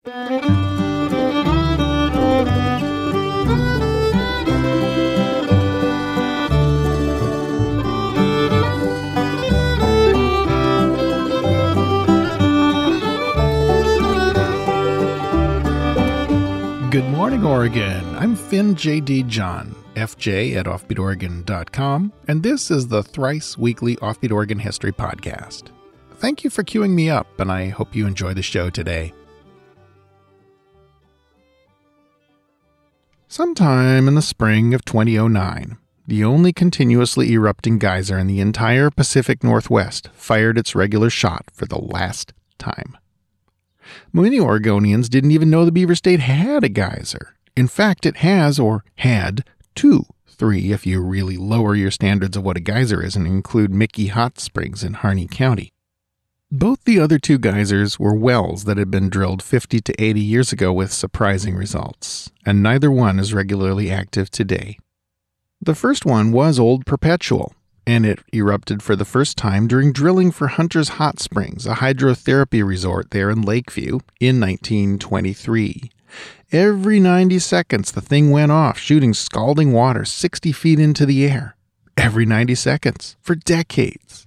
Good morning, Oregon. I'm Finn J.D. John, FJ at offbeatoregon.com, and this is the thrice weekly Offbeat Oregon History Podcast. Thank you for queuing me up, and I hope you enjoy the show today. Sometime in the spring of 2009, the only continuously erupting geyser in the entire Pacific Northwest fired its regular shot for the last time. Many Oregonians didn't even know the Beaver State had a geyser. In fact, it has, or had, three if you really lower your standards of what a geyser is and include Mickey Hot Springs in Harney County. Both the other two geysers were wells that had been drilled 50 to 80 years ago with surprising results, and neither one is regularly active today. The first one was Old Perpetual, and it erupted for the first time during drilling for Hunter's Hot Springs, a hydrotherapy resort there in Lakeview, in 1923. Every 90 seconds, the thing went off, shooting scalding water 60 feet into the air. Every 90 seconds, for decades.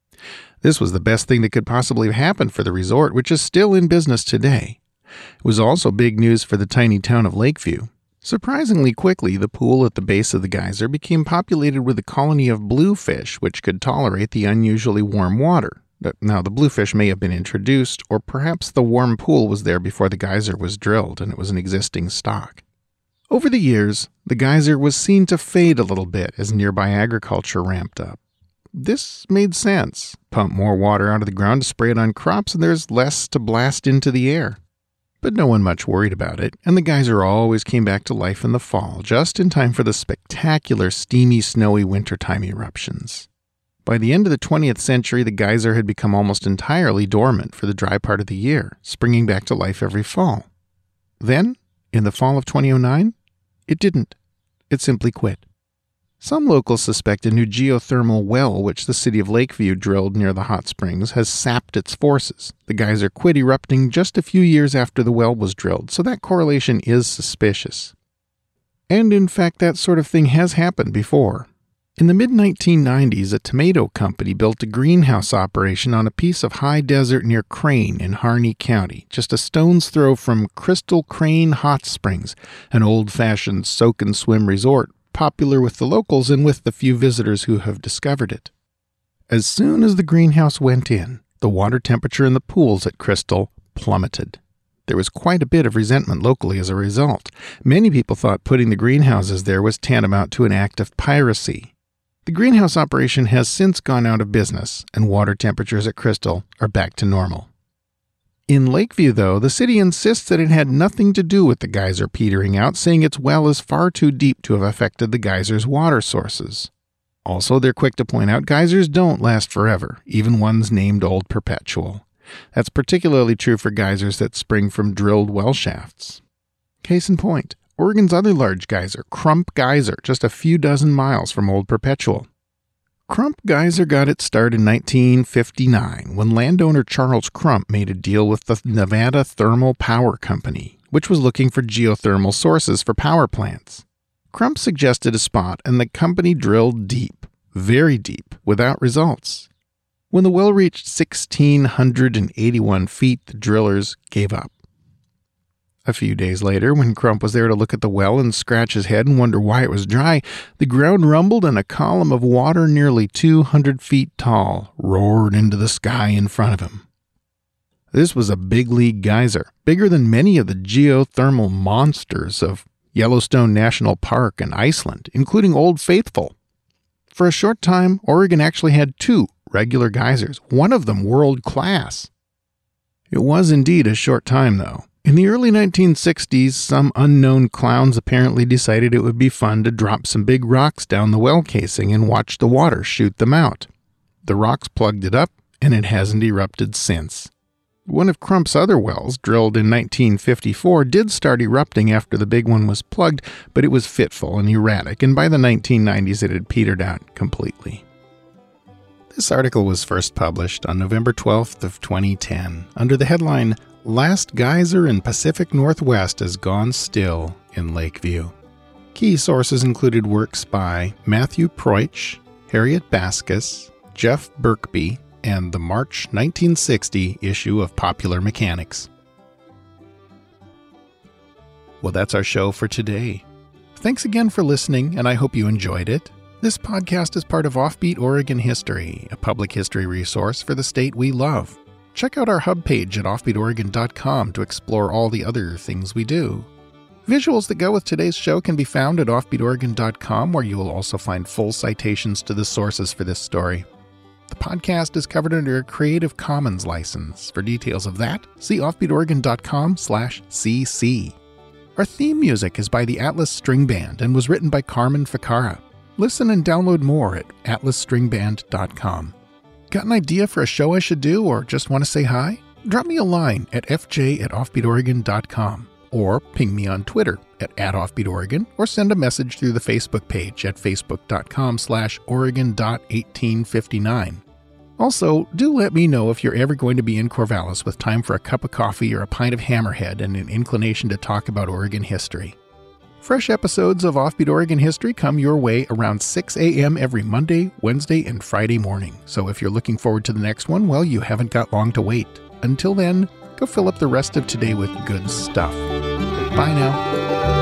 This was the best thing that could possibly have happened for the resort, which is still in business today. It was also big news for the tiny town of Lakeview. Surprisingly quickly, the pool at the base of the geyser became populated with a colony of bluefish which could tolerate the unusually warm water. Now, the bluefish may have been introduced, or perhaps the warm pool was there before the geyser was drilled and it was an existing stock. Over the years, the geyser was seen to fade a little bit as nearby agriculture ramped up. This made sense. Pump more water out of the ground to spray it on crops and there's less to blast into the air. But no one much worried about it, and the geyser always came back to life in the fall, just in time for the spectacular, steamy, snowy wintertime eruptions. By the end of the 20th century, the geyser had become almost entirely dormant for the dry part of the year, springing back to life every fall. Then, in the fall of 2009, it didn't. It simply quit. Some locals suspect a new geothermal well which the city of Lakeview drilled near the hot springs has sapped its forces. The geyser quit erupting just a few years after the well was drilled, so that correlation is suspicious. And in fact, that sort of thing has happened before. In the mid-1990s, a tomato company built a greenhouse operation on a piece of high desert near Crane in Harney County, just a stone's throw from Crystal Crane Hot Springs, an old-fashioned soak-and-swim resort popular with the locals and with the few visitors who have discovered it. As soon as the greenhouse went in, the water temperature in the pools at Crystal plummeted. There was quite a bit of resentment locally as a result. Many people thought putting the greenhouses there was tantamount to an act of piracy. The greenhouse operation has since gone out of business, and water temperatures at Crystal are back to normal. In Lakeview, though, the city insists that it had nothing to do with the geyser petering out, saying its well is far too deep to have affected the geyser's water sources. Also, they're quick to point out geysers don't last forever, even ones named Old Perpetual. That's particularly true for geysers that spring from drilled well shafts. Case in point, Oregon's other large geyser, Crump Geyser, just a few dozen miles from Old Perpetual. Crump Geyser got its start in 1959 when landowner Charles Crump made a deal with the Nevada Thermal Power Company, which was looking for geothermal sources for power plants. Crump suggested a spot and the company drilled deep, very deep, without results. When the well reached 1,681 feet, the drillers gave up. A few days later, when Crump was there to look at the well and scratch his head and wonder why it was dry, the ground rumbled and a column of water nearly 200 feet tall roared into the sky in front of him. This was a big league geyser, bigger than many of the geothermal monsters of Yellowstone National Park and Iceland, including Old Faithful. For a short time, Oregon actually had two regular geysers, one of them world class. It was indeed a short time, though. In the early 1960s, some unknown clowns apparently decided it would be fun to drop some big rocks down the well casing and watch the water shoot them out. The rocks plugged it up, and it hasn't erupted since. One of Crump's other wells, drilled in 1954, did start erupting after the big one was plugged, but it was fitful and erratic, and by the 1990s it had petered out completely. This article was first published on November 12th of 2010 under the headline, Last geyser in Pacific Northwest has gone still in Lakeview. Key sources included works by Matthew Proich, Harriet Baskus, Jeff Birkby, and the March 1960 issue of Popular Mechanics. Well, that's our show for today. Thanks again for listening, and I hope you enjoyed it. This podcast is part of Offbeat Oregon History, a public history resource for the state we love. Check out our hub page at offbeatoregon.com to explore all the other things we do. Visuals that go with today's show can be found at offbeatoregon.com, where you will also find full citations to the sources for this story. The podcast is covered under a Creative Commons license. For details of that, see offbeatoregon.com/cc. Our theme music is by the Atlas String Band and was written by Carmen Ficarra. Listen and download more at atlasstringband.com. Got an idea for a show I should do or just want to say hi? Drop me a line at fj@offbeatoregon.com or ping me on Twitter at @offbeatoregon or send a message through the Facebook page at facebook.com/oregon.1859. Also, do let me know if you're ever going to be in Corvallis with time for a cup of coffee or a pint of Hammerhead and an inclination to talk about Oregon history. Fresh episodes of Offbeat Oregon History come your way around 6 a.m. every Monday, Wednesday, and Friday morning. So if you're looking forward to the next one, well, you haven't got long to wait. Until then, go fill up the rest of today with good stuff. Bye now.